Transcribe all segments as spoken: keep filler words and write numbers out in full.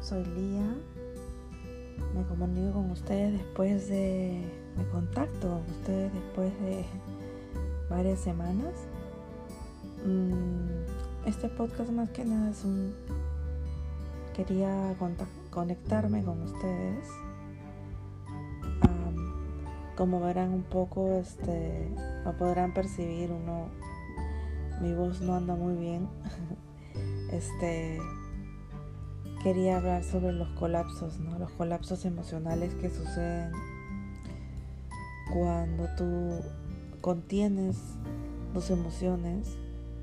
soy Lía. Me comunico con ustedes después de... Me contacto con ustedes después de varias semanas. Este podcast más que nada es un... Quería conectarme con ustedes. Um, como verán un poco, este, lo podrán percibir, uno, mi voz no anda muy bien. este... Quería hablar sobre los colapsos, ¿no? Los colapsos emocionales que suceden cuando tú contienes tus emociones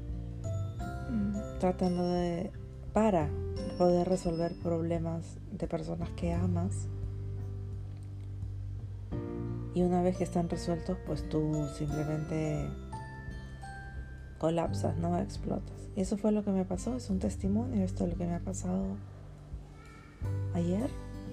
tratando de para poder resolver problemas de personas que amas, y una vez que están resueltos, pues tú simplemente colapsas, no explotas. Y eso fue lo que me pasó, es un testimonio, esto es lo que me ha pasado ayer.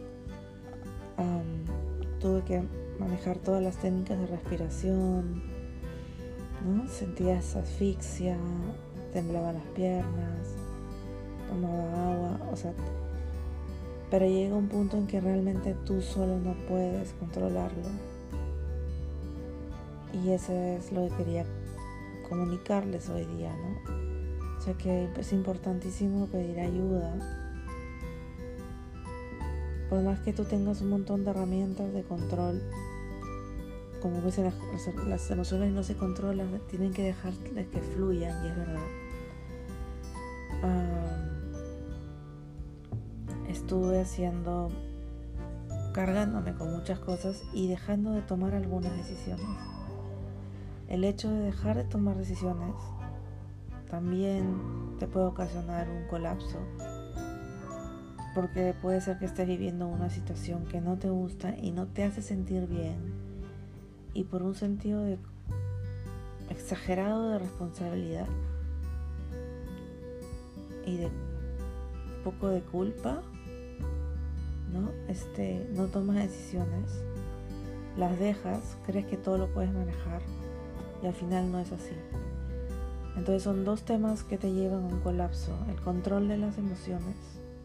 Um, tuve que manejar todas las técnicas de respiración, ¿no? Sentía esa asfixia, temblaban las piernas, tomaba agua, o sea, pero llega un punto en que realmente tú solo no puedes controlarlo. Y eso es lo que quería comunicarles hoy día, ¿no? O sea que es importantísimo pedir ayuda. Por más que tú tengas un montón de herramientas de control, como dicen, las, las emociones no se controlan, tienen que dejarles que fluyan, y es verdad. Um, estuve haciendo, cargándome con muchas cosas y dejando de tomar algunas decisiones. El hecho de dejar de tomar decisiones también te puede ocasionar un colapso, porque puede ser que estés viviendo una situación que no te gusta y no te hace sentir bien, y por un sentido de exagerado de responsabilidad y de un poco de culpa, ¿no? Este, no tomas decisiones, las dejas, crees que todo lo puedes manejar y al final no es así. Entonces son dos temas que te llevan a un colapso: el control de las emociones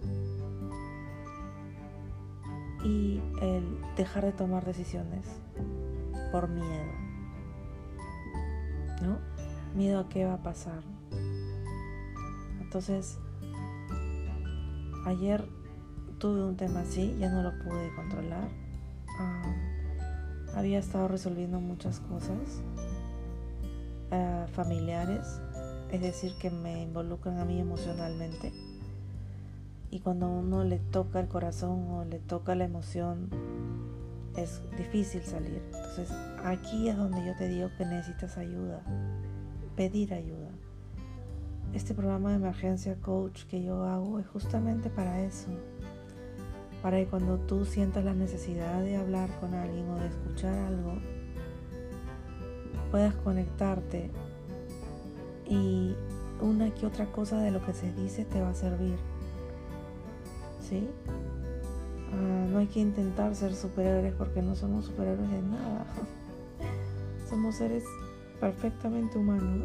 y el dejar de tomar decisiones por miedo, ¿no? Miedo a qué va a pasar. Entonces, ayer tuve un tema así, ya no lo pude controlar. Uh, había estado resolviendo muchas cosas uh, familiares, es decir, que me involucran a mí emocionalmente. Y cuando a uno le toca el corazón o le toca la emoción, es difícil salir. Entonces, aquí es donde yo te digo que necesitas ayuda, pedir ayuda. Este programa de emergencia coach que yo hago es justamente para eso, para que cuando tú sientas la necesidad de hablar con alguien o de escuchar algo, puedas conectarte y una que otra cosa de lo que se dice te va a servir. ¿Sí? Uh, no hay que intentar ser superhéroes, porque no somos superhéroes de nada. Somos seres perfectamente humanos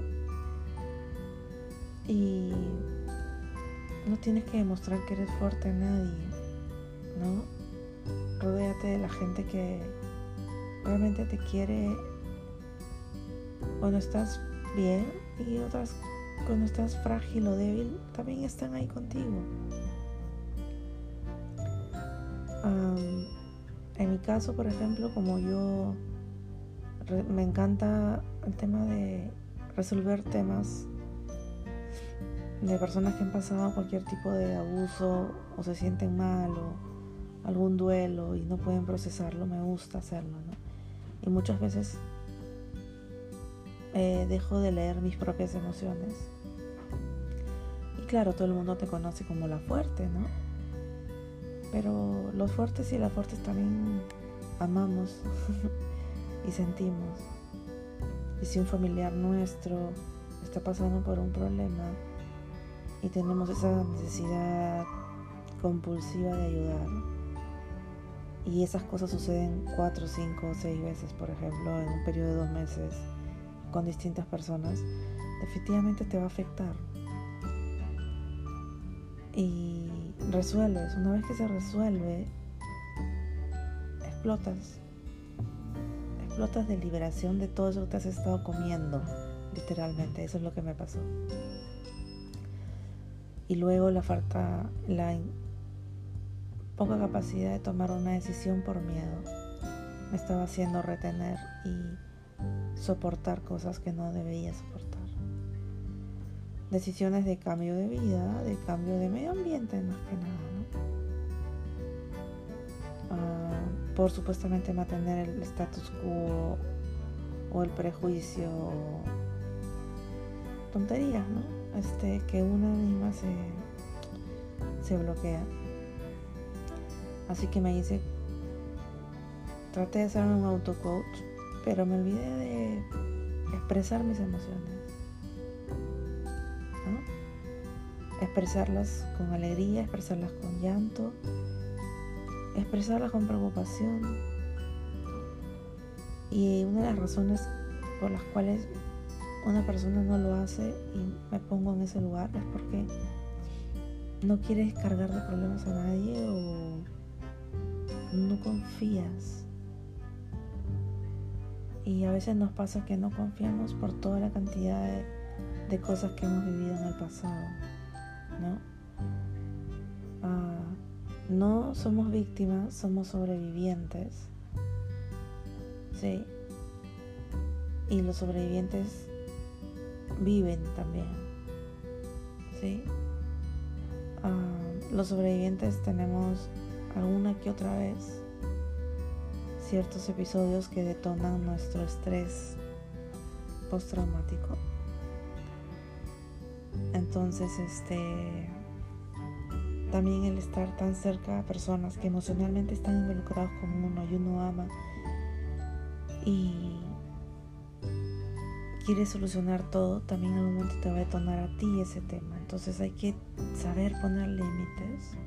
y no tienes que demostrar que eres fuerte a nadie, ¿no? Rodéate de la gente que realmente te quiere cuando estás bien, y otras cuando estás frágil o débil también están ahí contigo. Um, en mi caso, por ejemplo, como yo re- me encanta el tema de resolver temas de personas que han pasado cualquier tipo de abuso o se sienten mal o algún duelo y no pueden procesarlo, me gusta hacerlo, ¿no? Y muchas veces eh, dejo de leer mis propias emociones. Y claro, todo el mundo te conoce como la fuerte, ¿no? Pero los fuertes y las fuertes también amamos y sentimos. Y si un familiar nuestro está pasando por un problema y tenemos esa necesidad compulsiva de ayudar, y esas cosas suceden cuatro, cinco, seis veces, por ejemplo, en un periodo de dos meses con distintas personas, definitivamente te va a afectar. y resuelves. Una vez que se resuelve, explotas. Explotas de liberación de todo eso que te has estado comiendo, literalmente. Eso es lo que me pasó. Y luego la falta, la in- poca capacidad de tomar una decisión por miedo me estaba haciendo retener y soportar cosas que no debía soportar. Decisiones de cambio de vida, de cambio de medio ambiente más que nada, ¿no? Uh, por supuestamente mantener el status quo o el prejuicio, tonterías, ¿no? Este, que una misma se, se bloquea. Así que me hice, traté de hacerme un auto-coach, pero me olvidé de expresar mis emociones, ¿no? Expresarlas con alegría, expresarlas con llanto, expresarlas con preocupación. Y una de las razones por las cuales una persona no lo hace y me pongo en ese lugar es porque no quieres cargar de problemas a nadie o no confías. Y a veces nos pasa que no confiamos por toda la cantidad de, de cosas que hemos vivido en el pasado, ¿no? Uh, no somos víctimas, somos sobrevivientes, ¿sí? Y los sobrevivientes viven también, ¿sí? Uh, los sobrevivientes tenemos alguna que otra vez ciertos episodios que detonan nuestro estrés postraumático. Entonces, este, también el estar tan cerca a personas que emocionalmente están involucrados con uno y uno ama y quiere solucionar todo, también en algún momento te va a detonar a ti ese tema. Entonces hay que saber poner límites.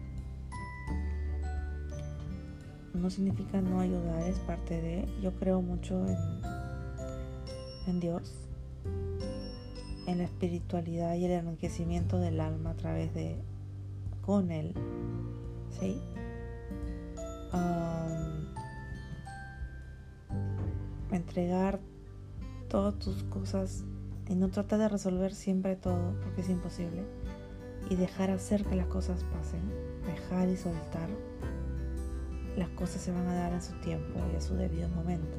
No significa no ayudar, es parte de... Yo creo mucho en, en Dios, en la espiritualidad y el enriquecimiento del alma a través de... con Él, ¿sí? Um, entregar todas tus cosas y no tratar de resolver siempre todo, porque es imposible, y dejar hacer que las cosas pasen, dejar y soltar. Las cosas se van a dar en su tiempo y a su debido momento,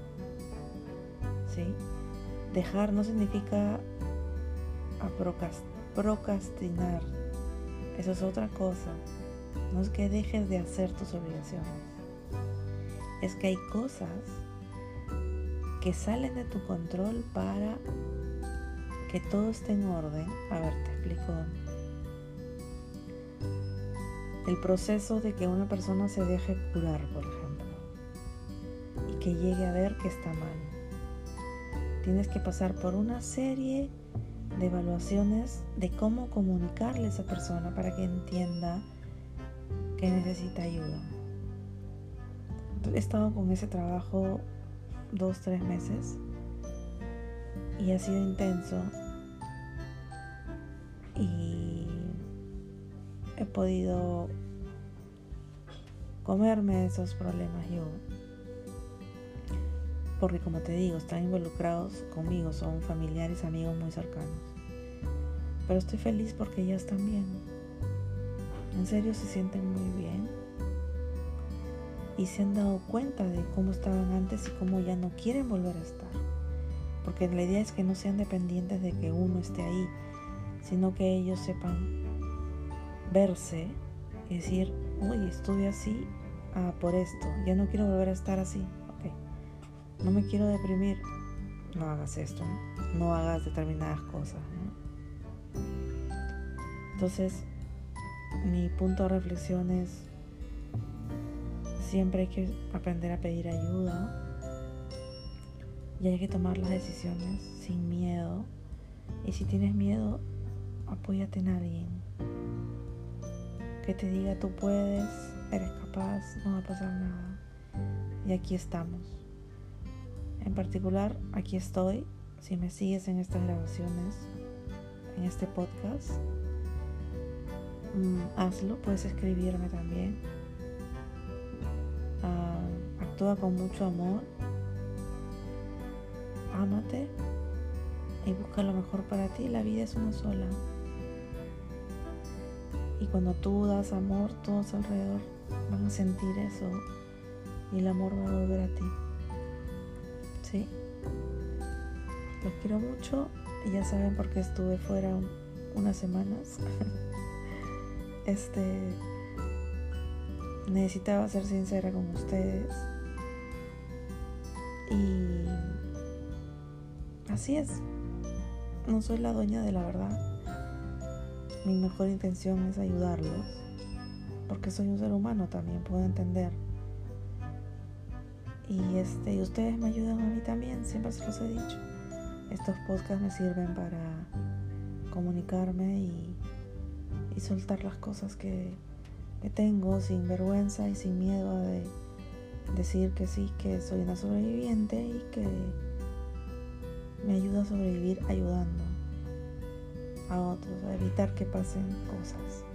¿sí? Dejar no significa a procrastinar. Eso es otra cosa. No es que dejes de hacer tus obligaciones. Es que hay cosas que salen de tu control para que todo esté en orden. A ver, te explico. El proceso de que una persona se deje curar, por ejemplo, y que llegue a ver que está mal. Tienes que pasar por una serie de evaluaciones de cómo comunicarle a esa persona para que entienda que necesita ayuda. He estado con ese trabajo dos, tres meses y ha sido intenso y he podido comerme esos problemas yo, porque como te digo, están involucrados conmigo, son familiares, amigos muy cercanos, pero estoy feliz porque ellas están bien, en serio se sienten muy bien y se han dado cuenta de cómo estaban antes y cómo ya no quieren volver a estar, porque la idea es que no sean dependientes de que uno esté ahí, sino que ellos sepan verse y decir, uy, estuve así, ah, por esto, ya no quiero volver a estar así, ok, no me quiero deprimir, no hagas esto, no, no hagas determinadas cosas, ¿no? Entonces, mi punto de reflexión es, siempre hay que aprender a pedir ayuda y hay que tomar las decisiones sin miedo, y si tienes miedo, apóyate en alguien que te diga tú puedes, eres capaz, no va a pasar nada. Y aquí estamos. En particular, aquí estoy. Si me sigues en estas grabaciones, en este podcast, mm, hazlo, puedes escribirme también. Uh, actúa con mucho amor, ámate y busca lo mejor para ti. La vida es una sola. Y cuando tú das amor, todos alrededor van a sentir eso y el amor va a volver a ti. ¿Sí? Los quiero mucho y ya saben por qué estuve fuera un, unas semanas. este necesitaba ser sincera con ustedes y así es. No soy la dueña de la verdad. Mi mejor intención es ayudarlos, porque soy un ser humano también, puedo entender. Y este y ustedes me ayudan a mí también, siempre se los he dicho. Estos podcasts me sirven para comunicarme y, y soltar las cosas que, que tengo sin vergüenza y sin miedo a de decir que sí, que soy una sobreviviente y que me ayuda a sobrevivir ayudando a otros, a evitar que pasen cosas,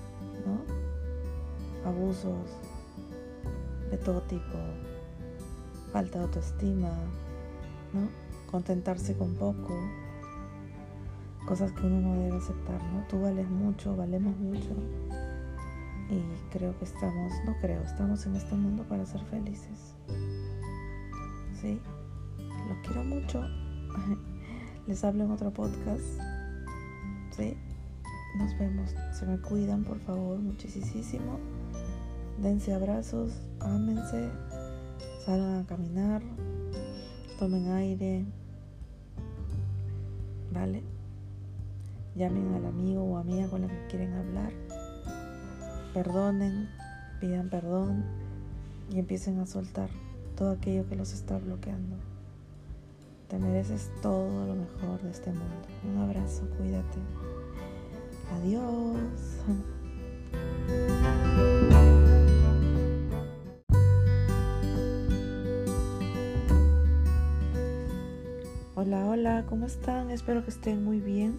¿no? Abusos de todo tipo, falta de autoestima, ¿no? Contentarse con poco, cosas que uno no debe aceptar, ¿no? Tú vales mucho, valemos mucho y creo que estamos, no creo, estamos en este mundo para ser felices, ¿sí? Los quiero mucho. Les hablo en otro podcast. ¿Sí? Nos vemos. Se me cuidan, por favor, muchísimo. Dense abrazos, ámense, salgan a caminar, tomen aire, ¿vale? Llamen al amigo o amiga con la que quieren hablar, perdonen, pidan perdón y empiecen a soltar todo aquello que los está bloqueando. Te mereces todo lo mejor de este mundo. Un abrazo, cuídate. Adiós. Hola, hola, ¿cómo están? Espero que estén muy bien.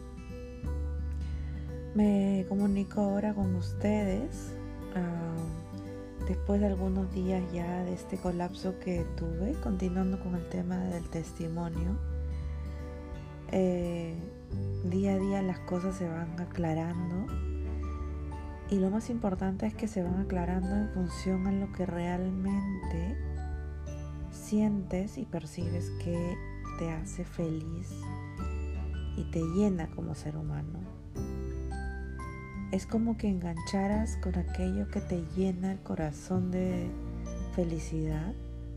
Me comunico ahora con ustedes uh, después de algunos días ya de este colapso que tuve, continuando con el tema del testimonio. Eh, día a día las cosas se van aclarando y lo más importante es que se van aclarando en función a lo que realmente sientes y percibes que te hace feliz y te llena como ser humano. Es como que engancharas con aquello que te llena el corazón de felicidad.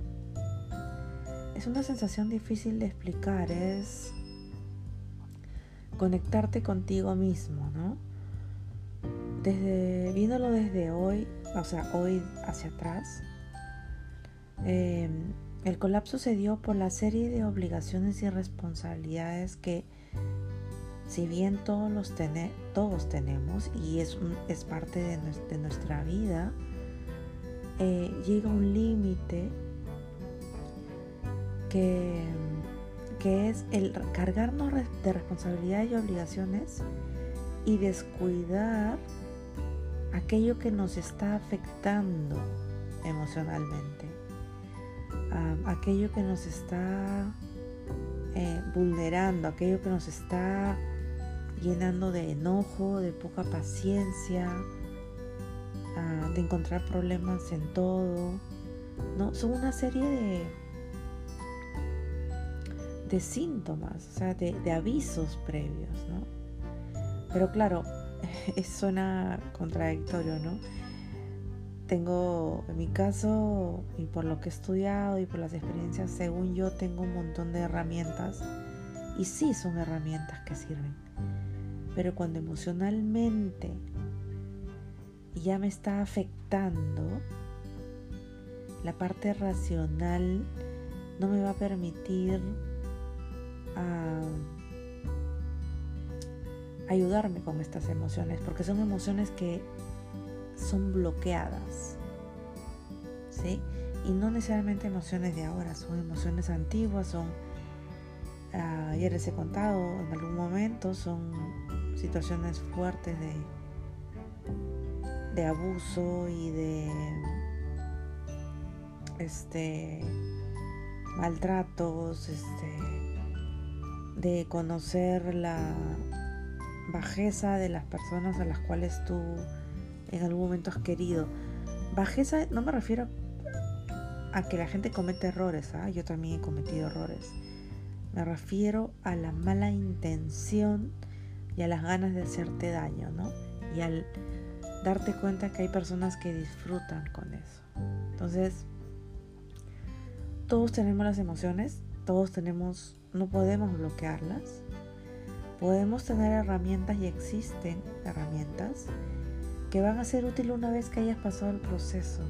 Es una sensación difícil de explicar, es conectarte contigo mismo, ¿no? Desde, viéndolo desde hoy, o sea, hoy hacia atrás, eh, el colapso se dio por la serie de obligaciones y responsabilidades que, si bien todos los tene, todos tenemos y es, es parte de, de nuestra vida, eh, llega un límite que, que es el cargarnos de responsabilidades y obligaciones y descuidar aquello que nos está afectando emocionalmente, um, aquello que nos está eh, vulnerando, aquello que nos está llenando de enojo, de poca paciencia, uh, de encontrar problemas en todo, ¿no? Son una serie de, de síntomas, o sea, de, de avisos previos, ¿no? Pero claro, suena contradictorio, ¿no? Tengo, en mi caso, y por lo que he estudiado y por las experiencias, según yo, tengo un montón de herramientas, y sí son herramientas que sirven. Pero cuando emocionalmente ya me está afectando, la parte racional no me va a permitir uh, ayudarme con estas emociones, porque son emociones que son bloqueadas, ¿sí? Y no necesariamente emociones de ahora, son emociones antiguas, son, uh, ya les he contado en algún momento, son situaciones fuertes de, de abuso y de este maltratos, este de conocer la bajeza de las personas a las cuales tú en algún momento has querido. Bajeza no me refiero a que la gente comete errores, ¿eh? Yo también he cometido errores. Me refiero a la mala intención y a las ganas de hacerte daño, ¿no? Y al darte cuenta que hay personas que disfrutan con eso. Entonces, todos tenemos las emociones, todos tenemos, no podemos bloquearlas. Podemos tener herramientas y existen herramientas que van a ser útiles una vez que hayas pasado el proceso.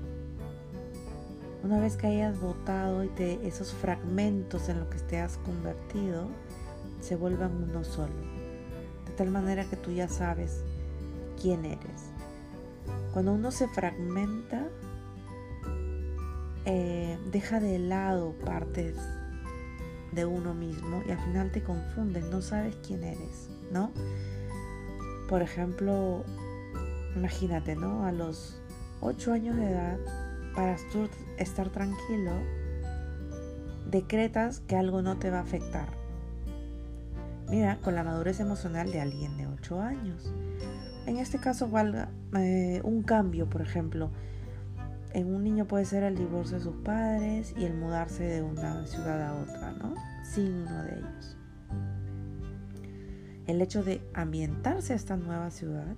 Una vez que hayas botado y te, esos fragmentos en los que te has convertido se vuelvan uno solo. De tal manera que tú ya sabes quién eres. Cuando uno se fragmenta, eh, deja de lado partes de uno mismo y al final te confundes, no sabes quién eres, ¿no? Por ejemplo, imagínate, ¿no? A los ocho años de edad, para tú estar tranquilo, decretas que algo no te va a afectar. Mira, con la madurez emocional de alguien de ocho años. En este caso, valga eh, un cambio, por ejemplo. En un niño puede ser el divorcio de sus padres y el mudarse de una ciudad a otra, ¿no? Sin uno de ellos. El hecho de ambientarse a esta nueva ciudad,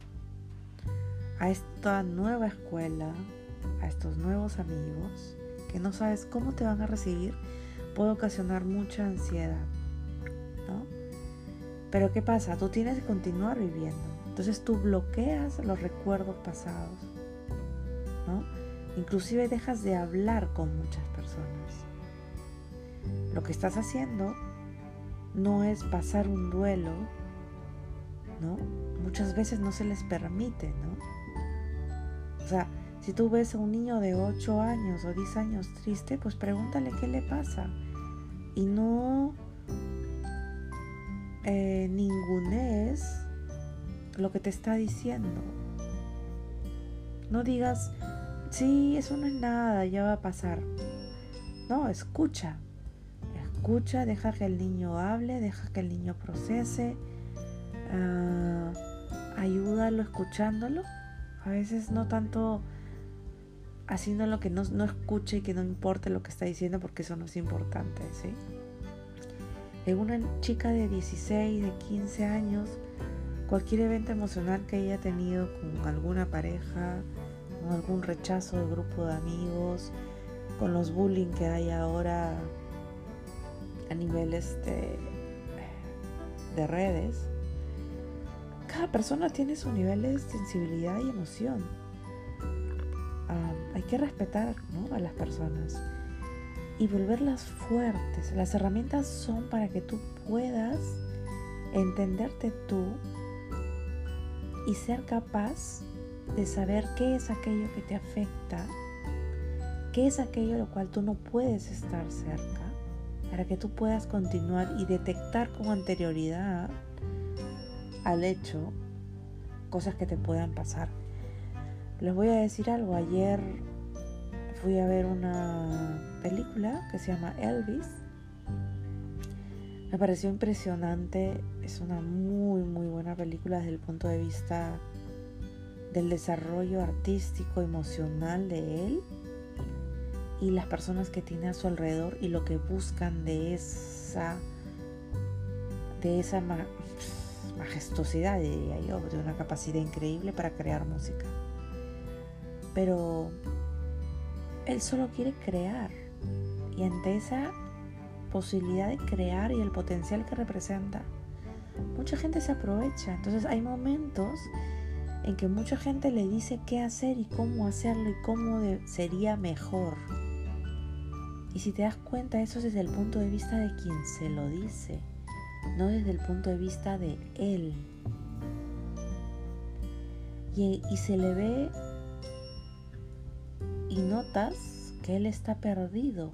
a esta nueva escuela, a estos nuevos amigos, que no sabes cómo te van a recibir, puede ocasionar mucha ansiedad, ¿no? Pero ¿qué pasa? Tú tienes que continuar viviendo. Entonces tú bloqueas los recuerdos pasados, ¿no? Inclusive dejas de hablar con muchas personas. Lo que estás haciendo no es pasar un duelo, ¿no? Muchas veces no se les permite, ¿no? O sea, si tú ves a un niño de ocho años o diez años triste, pues pregúntale qué le pasa. Y no eh, ningunees lo que te está diciendo. No digas, sí, eso no es nada, ya va a pasar. No, escucha. Escucha, deja que el niño hable, deja que el niño procese. Uh, ayúdalo escuchándolo. A veces no tanto haciendo lo que no, no escuche y que no importe lo que está diciendo, porque eso no es importante, ¿sí? En una chica de dieciséis, de quince años, cualquier evento emocional que haya tenido con alguna pareja, con algún rechazo del grupo de amigos, con los bullying que hay ahora a nivel este, de redes, cada persona tiene su nivel de sensibilidad y emoción. Um, hay que respetar, ¿no?, a las personas y volverlas fuertes. Las herramientas son para que tú puedas entenderte tú y ser capaz de saber qué es aquello que te afecta, qué es aquello a lo cual tú no puedes estar cerca, para que tú puedas continuar y detectar con anterioridad al hecho cosas que te puedan pasar. Les voy a decir algo. Ayer fui a ver una película que se llama Elvis. Me pareció impresionante. Es una muy muy buena película desde el punto de vista del desarrollo artístico, emocional de él y las personas que tiene a su alrededor y lo que buscan de esa de esa ma- majestuosidad, diría yo, de una capacidad increíble para crear música. Pero él solo quiere crear, y ante esa posibilidad de crear y el potencial que representa, mucha gente se aprovecha. Entonces hay momentos en que mucha gente le dice qué hacer y cómo hacerlo y cómo de- sería mejor. Y si te das cuenta, eso es desde el punto de vista de quien se lo dice, no desde el punto de vista de él. Y, y se le ve y notas que él está perdido.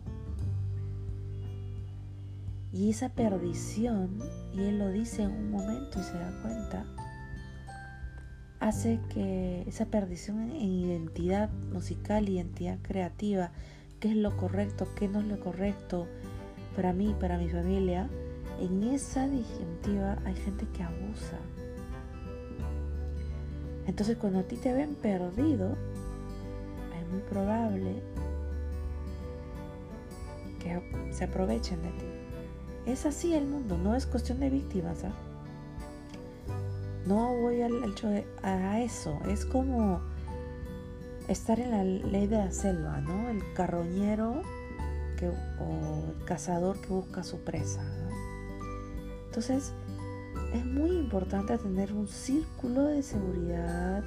Y esa perdición, y él lo dice en un momento y se da cuenta, hace que esa perdición en identidad musical, identidad creativa, qué es lo correcto, qué no es lo correcto para mí, para mi familia, en esa disyuntiva hay gente que abusa. Entonces cuando a ti te ven perdido, es muy probable que se aprovechen de ti. Es así el mundo, no es cuestión de víctimas, ¿eh? No voy al hecho de a eso, es como estar en la ley de la selva, ¿no? El carroñero que, o el cazador que busca su presa, ¿no? Entonces es muy importante tener un círculo de seguridad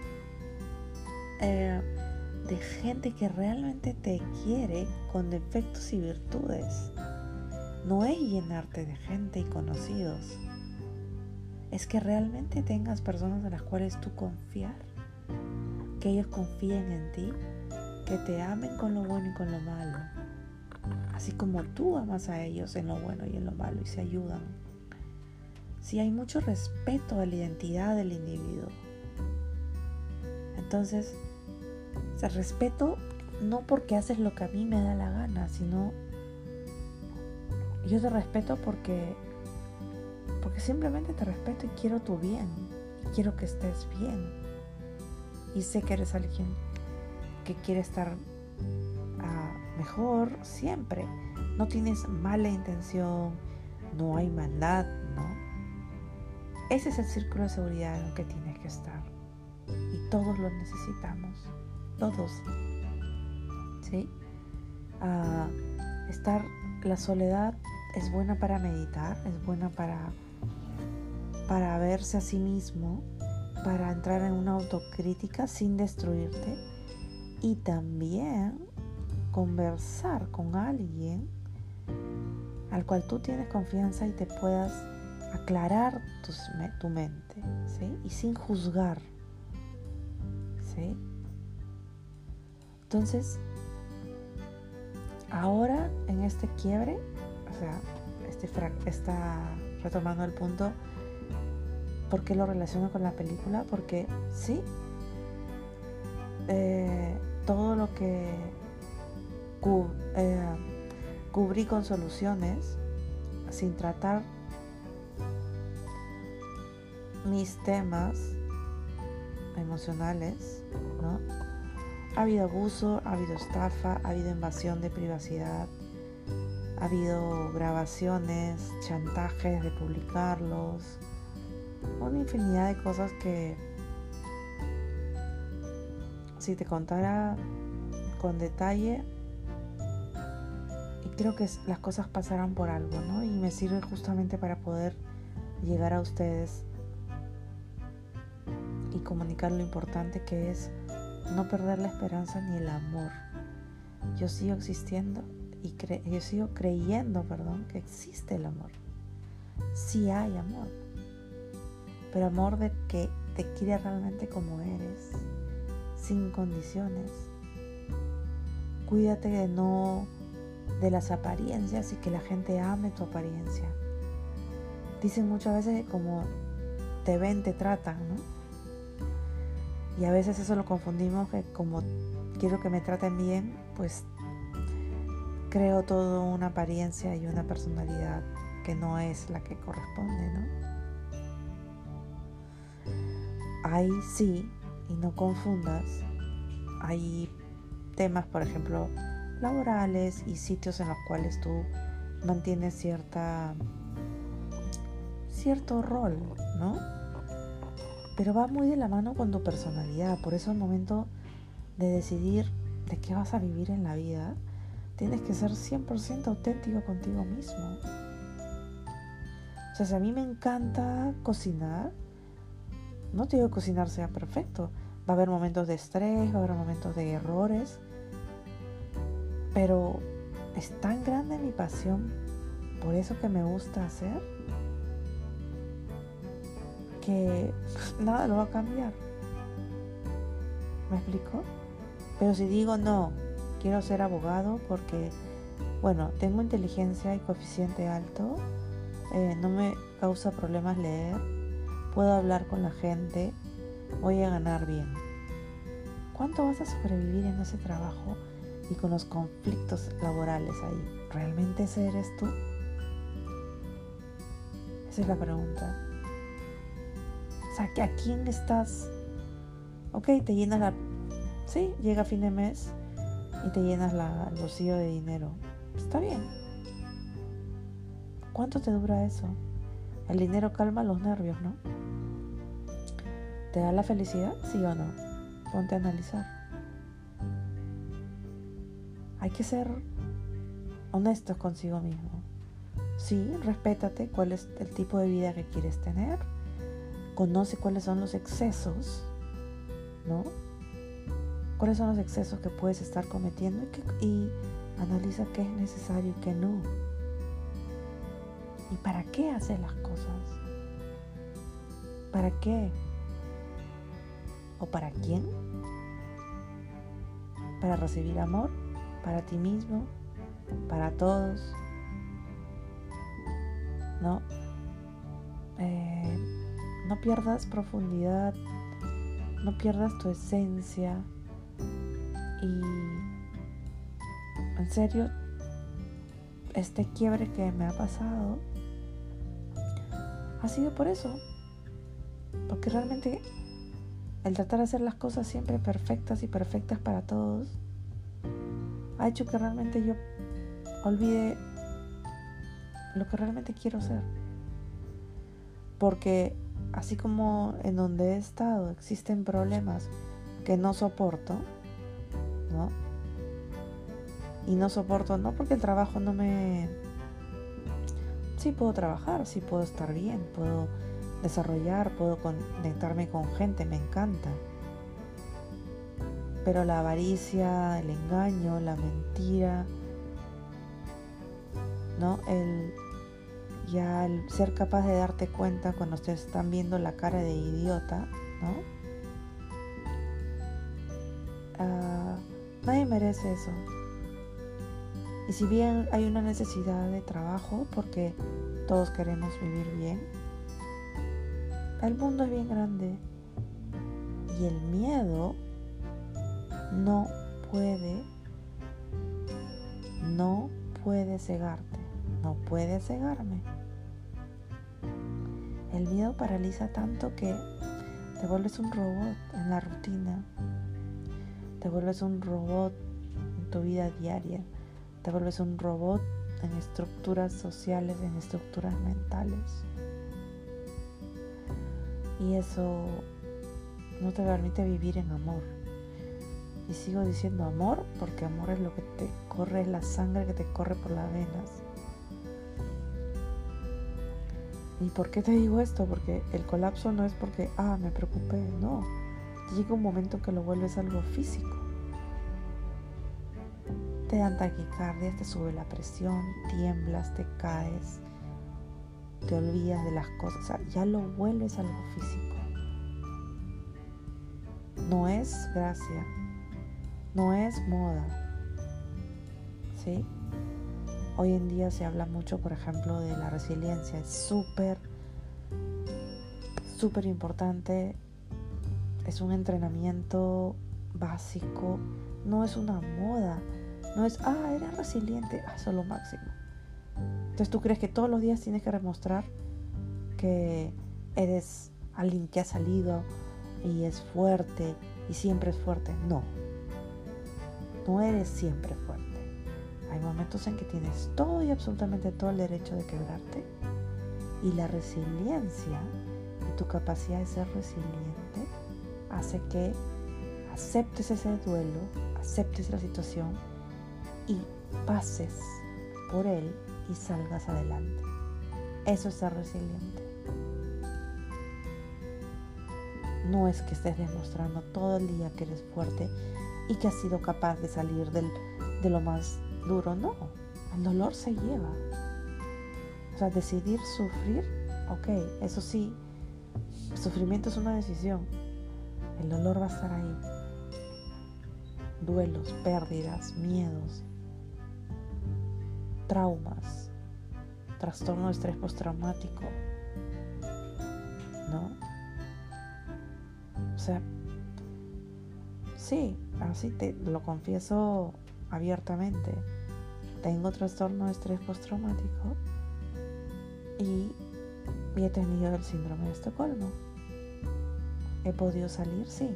eh, de gente que realmente te quiere con defectos y virtudes. No es llenarte de gente y conocidos, es que realmente tengas personas en las cuales tú confiar, que ellos confíen en ti, que te amen con lo bueno y con lo malo, así como tú amas a ellos en lo bueno y en lo malo y se ayudan. Si hay mucho respeto a la identidad del individuo, entonces, o sea, respeto no porque haces lo que a mí me da la gana, sino yo te respeto porque porque simplemente te respeto y quiero tu bien, y quiero que estés bien, y sé que eres alguien que quiere estar uh, mejor siempre, no tienes mala intención, no hay maldad, ¿no? Ese es el círculo de seguridad en el que tienes que estar, y todos lo necesitamos, todos, ¿sí? Uh, estar, la soledad es buena para meditar, es buena para para verse a sí mismo, para entrar en una autocrítica sin destruirte, y también conversar con alguien al cual tú tienes confianza y te puedas aclarar tus, tu mente, ¿sí? Y sin juzgar, ¿sí? Entonces, ahora en este quiebre, o sea, este está retomando el punto. ¿Por qué lo relaciono con la película? Porque sí, eh, todo lo que cu- eh, cubrí con soluciones, sin tratar mis temas emocionales, ¿no? Ha habido abuso, ha habido estafa, ha habido invasión de privacidad, ha habido grabaciones, chantajes de publicarlos, una infinidad de cosas que si te contara con detalle, y creo que las cosas pasarán por algo, ¿no? Y me sirve justamente para poder llegar a ustedes y comunicar lo importante que es no perder la esperanza ni el amor. Yo sigo existiendo y cre- yo sigo creyendo, perdón, que existe el amor. Sí hay amor, pero amor de que te quiere realmente como eres, sin condiciones. Cuídate de no de las apariencias y que la gente ame tu apariencia. Dicen muchas veces que como te ven, te tratan, ¿no? Y a veces eso lo confundimos, que como quiero que me traten bien, pues creo toda una apariencia y una personalidad que no es la que corresponde, ¿no? Hay sí, y no confundas, hay temas, por ejemplo, laborales y sitios en los cuales tú mantienes cierta cierto rol, ¿no? Pero va muy de la mano con tu personalidad. Por eso al momento de decidir de qué vas a vivir en la vida, tienes que ser cien por ciento auténtico contigo mismo. O sea, si a mí me encanta cocinar, no te digo que cocinar sea perfecto. Va a haber momentos de estrés, va a haber momentos de errores, pero es tan grande mi pasión por eso que me gusta hacer, que nada lo va a cambiar. ¿Me explico? Pero si digo no, quiero ser abogado porque, bueno, tengo inteligencia y coeficiente alto, eh, no me causa problemas leer, puedo hablar con la gente, voy a ganar bien. ¿Cuánto vas a sobrevivir en ese trabajo y con los conflictos laborales ahí? ¿Realmente ese eres tú? Esa es la pregunta. O sea, ¿a quién estás? Ok, te llenas la... Sí, llega fin de mes y te llenas la, el bolsillo de dinero. Está bien. ¿Cuánto te dura eso? El dinero calma los nervios, ¿no? ¿Te da la felicidad? ¿Sí o no? Ponte a analizar. Hay que ser honestos consigo mismo. Sí, respétate cuál es el tipo de vida que quieres tener. Conoce cuáles son los excesos, ¿no? ¿Cuáles son los excesos que puedes estar cometiendo? Y, que, y analiza qué es necesario y qué no. ¿Y para qué haces las cosas? ¿Para qué? ¿O para quién? ¿Para recibir amor? ¿Para ti mismo? ¿Para todos? ¿No? Eh, no pierdas profundidad, no pierdas tu esencia. Y en serio, este quiebre que me ha pasado ha sido por eso, porque realmente el tratar de hacer las cosas siempre perfectas y perfectas para todos ha hecho que realmente yo olvide lo que realmente quiero ser. Porque así como en donde he estado existen problemas que no soporto, ¿no? Y no soporto no porque el trabajo no me... Sí puedo trabajar, sí puedo estar bien, puedo desarrollar, puedo conectarme con gente, me encanta. Pero la avaricia, el engaño, la mentira, ¿no? El ya el ser capaz de darte cuenta cuando te están viendo la cara de idiota, ¿no? Uh, nadie merece eso. Y si bien hay una necesidad de trabajo, porque todos queremos vivir bien, el mundo es bien grande y el miedo no puede, no puede cegarte, no puede cegarme. El miedo paraliza tanto que te vuelves un robot en la rutina, te vuelves un robot en tu vida diaria, te vuelves un robot en estructuras sociales, en estructuras mentales. Y eso no te permite vivir en amor. Y sigo diciendo amor porque amor es lo que te corre, es la sangre que te corre por las venas. ¿Y por qué te digo esto? Porque el colapso no es porque, ah, me preocupé, no. Llega un momento que lo vuelves algo físico. Te dan taquicardia, te sube la presión, tiemblas, te caes, te olvidas de las cosas, o sea, ya lo vuelves algo físico. No es gracia, no es moda, ¿sí? Hoy en día se habla mucho, por ejemplo, de la resiliencia. Es súper, súper importante. Es un entrenamiento básico. No es una moda. No es, ah, eres resiliente. Ah, eso es lo máximo. Entonces tú crees que todos los días tienes que demostrar que eres alguien que ha salido y es fuerte y siempre es fuerte. No. No eres siempre fuerte. Hay momentos en que tienes todo y absolutamente todo el derecho de quebrarte. Y la resiliencia y tu capacidad de ser resiliente hace que aceptes ese duelo, aceptes la situación y pases por él y salgas adelante. Eso es ser resiliente. No es que estés demostrando todo el día que eres fuerte y que has sido capaz de salir del, de lo más duro, no. El dolor se lleva. O sea, decidir sufrir, ok, eso sí, el sufrimiento es una decisión. El dolor va a estar ahí. Duelos, pérdidas, miedos, traumas, trastorno de estrés postraumático, ¿no? O sea, sí, así te lo confieso abiertamente. Tengo trastorno de estrés postraumático y, y he tenido el síndrome de Estocolmo. ¿He podido salir? Sí.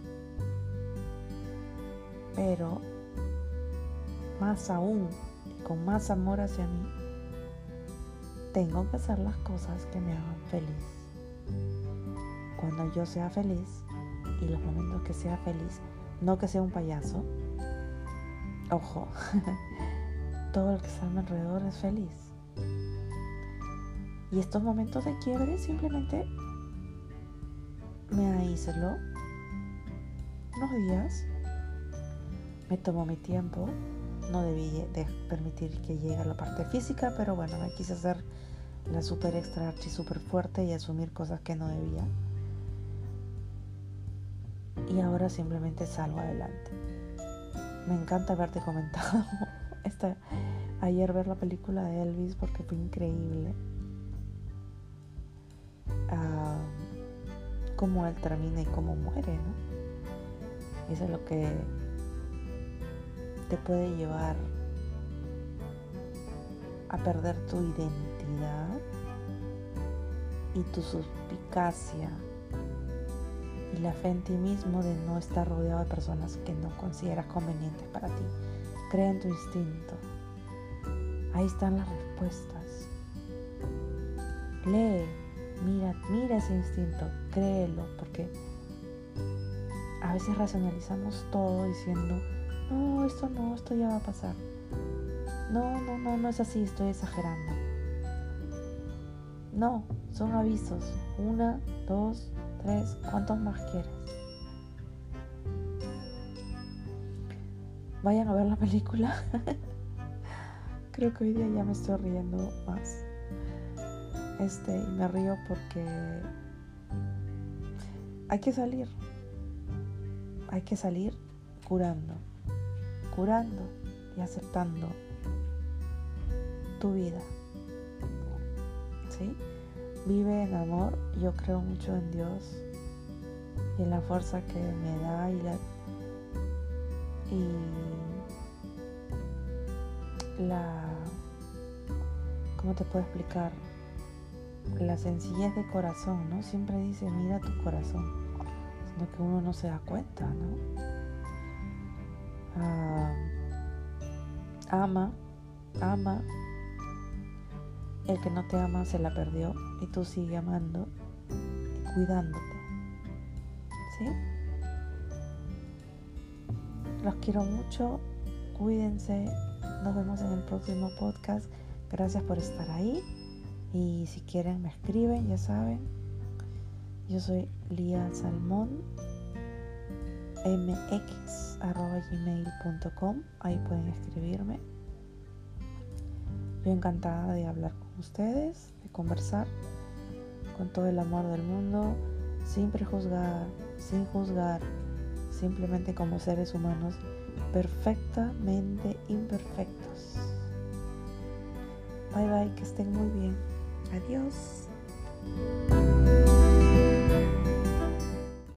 Pero más aún, y con más amor hacia mí, tengo que hacer las cosas que me hagan feliz. Cuando yo sea feliz, y los momentos que sea feliz, no que sea un payaso, ojo, todo el que está a mi alrededor es feliz. Y estos momentos de quiebre simplemente me aíslo unos días, me tomo mi tiempo. No debí de permitir que llegue a la parte física, pero bueno, me quise hacer la super extra archi super fuerte y asumir cosas que no debía. Y ahora simplemente salgo adelante. Me encanta haberte comentado esta, ayer ver la película de Elvis porque fue increíble. Uh, cómo él termina y cómo muere, ¿no? Eso es lo que te puede llevar a perder tu identidad y tu suspicacia y la fe en ti mismo de no estar rodeado de personas que no consideras convenientes para ti. Cree en tu instinto. Ahí están las respuestas. Lee, mira, mira ese instinto, créelo, porque a veces racionalizamos todo diciendo, no, esto no, esto ya va a pasar. No, no, no, no es así, estoy exagerando. No, son avisos. Una, dos, tres, ¿cuántos más quieres? Vayan a ver la película. Creo que hoy día ya me estoy riendo más. Este, y me río porque hay que salir. Hay que salir curando. Curando y aceptando tu vida, ¿sí? Vive en amor. Yo creo mucho en Dios y en la fuerza que me da y la y la ¿cómo te puedo explicar? La sencillez de corazón, ¿no? Siempre dice, mira tu corazón, sino que uno no se da cuenta, ¿no? Ah, ama, ama. El que no te ama se la perdió y tú sigue amando y cuidándote, ¿sí? Los quiero mucho, cuídense, nos vemos en el próximo podcast. Gracias por estar ahí y si quieren me escriben, ya saben. Yo soy Lía Salmón, mx arroba gmail punto com, ahí pueden escribirme. Yo encantada de hablar con ustedes, de conversar con todo el amor del mundo, sin prejuzgar, sin juzgar, simplemente como seres humanos perfectamente imperfectos. Bye bye, que estén muy bien. Adiós.